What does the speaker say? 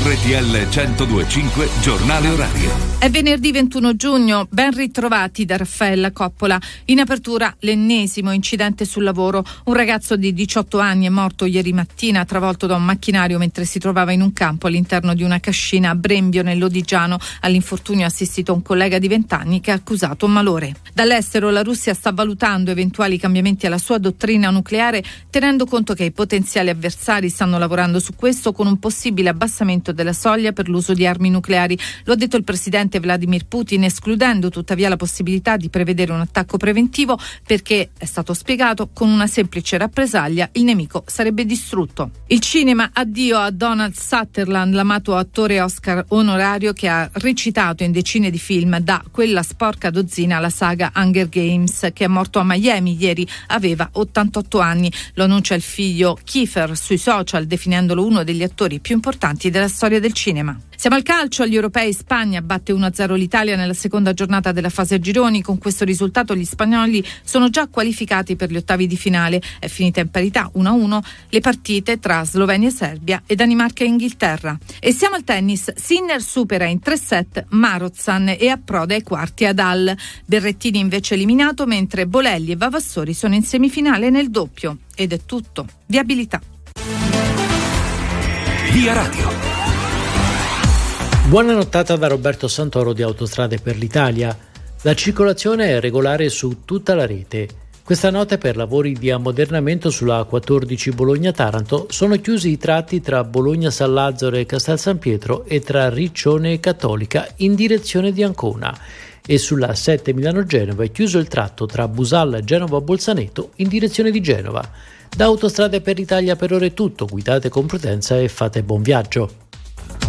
RTL 102.5 Giornale Orario. È venerdì 21 giugno, ben ritrovati da Raffaella Coppola. In apertura l'ennesimo incidente sul lavoro. Un ragazzo di 18 anni è morto ieri mattina travolto da un macchinario mentre si trovava in un campo all'interno di una cascina a Brembio nell'Odigiano. All'infortunio ha assistito un collega di 20 anni che ha accusato un malore. Dall'estero la Russia sta valutando eventuali cambiamenti alla sua dottrina nucleare, tenendo conto che i potenziali avversari stanno lavorando su questo con un possibile abbassamento della soglia per l'uso di armi nucleari. Lo ha detto il presidente Vladimir Putin, escludendo tuttavia la possibilità di prevedere un attacco preventivo perché, è stato spiegato, con una semplice rappresaglia il nemico sarebbe distrutto. Il cinema, addio a Donald Sutherland, l'amato attore Oscar onorario che ha recitato in decine di film, da Quella sporca dozzina alla saga Hunger Games, che è morto a Miami ieri, aveva 88 anni. Lo annuncia il figlio Kiefer sui social, definendolo uno degli attori più importanti della storia del cinema. Siamo al calcio, agli europei. Spagna batte 1-0 l'Italia nella seconda giornata della fase a gironi. Con questo risultato gli spagnoli sono già qualificati per gli ottavi di finale. È finita in parità 1-1 le partite tra Slovenia e Serbia e Danimarca e Inghilterra. E siamo al tennis. Sinner supera in 3 set Marozsan e approda ai quarti ad Halle. Berrettini invece eliminato, mentre Bolelli e Vavassori sono in semifinale nel doppio. Ed è tutto. Viabilità. Via Radio. Buona nottata da Roberto Santoro di Autostrade per l'Italia. La circolazione è regolare su tutta la rete. Questa notte, per lavori di ammodernamento sulla A14 Bologna-Taranto, sono chiusi i tratti tra Bologna-San Lazzaro e Castel San Pietro e tra Riccione e Cattolica in direzione di Ancona. E sulla A7 Milano-Genova è chiuso il tratto tra Busalla e Genova-Bolzaneto in direzione di Genova. Da Autostrade per l'Italia per ora è tutto. Guidate con prudenza e fate buon viaggio.